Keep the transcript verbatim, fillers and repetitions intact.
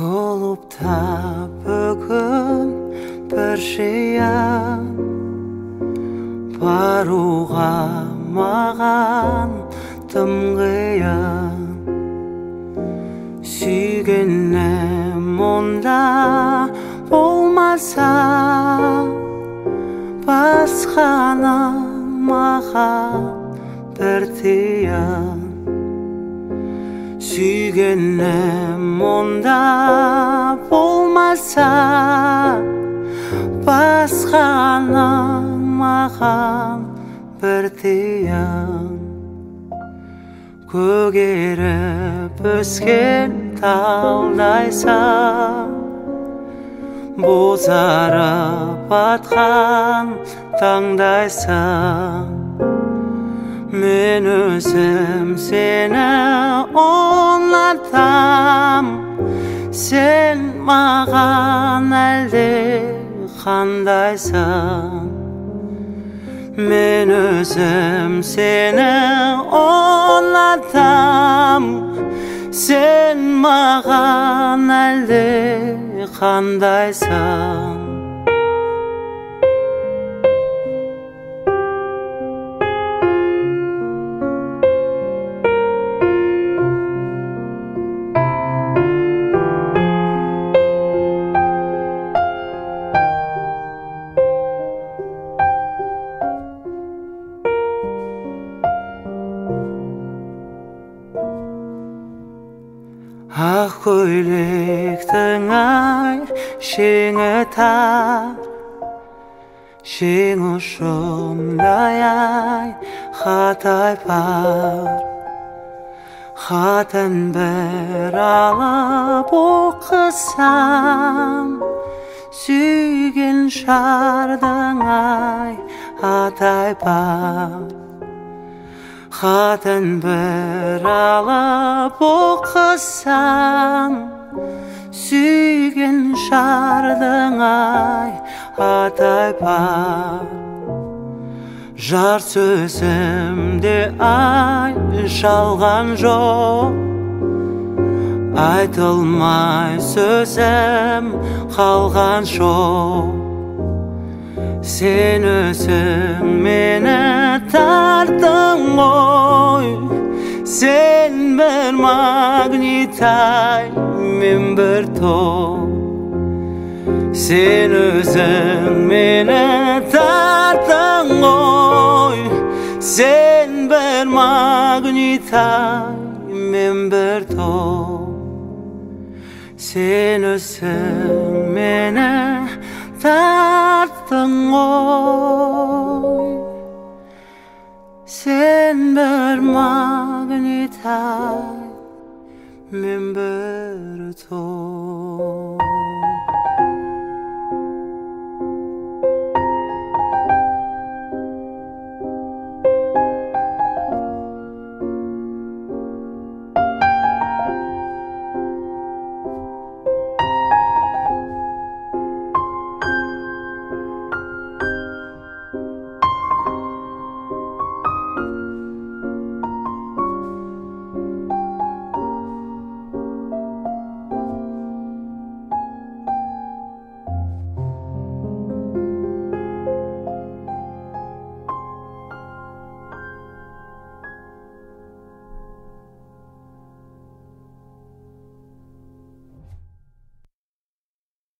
клубта бүгін бір жиын, баруға маған тым қиын. Сүйгенім онда болмаса, басқаның маған бір тиын. Сүйгенім онда болмаса, басқаның маған бір тиын. Көгеріп өскен талдайсың, бозарып атқан таңдайсың. Мен өзім сені ұнатам, сен маған әлде қандайсың. Мен өзім сені ұнатам, сен маған әлде қандайсың. Ақ көйлектің ай шеңі тар, шең ұшындай ай хатай бар. Хатын бір алып оқысам, сүйген шардың ай атай бар. Хатын бір алып оқысам, сүйген шардың ай атай бар. Жар сөзімде ай жалған жоқ, айтылмай сөзім қалған жоқ. Сен өзің мені тарттың ғой, сен бір магнитай, мен бір топ. Сен өзің мені тарттың ғой, сен бір магнитай, мен бір топ. Сен өзің мені тарттың ғой, сен бір магнитай, мен бір топ.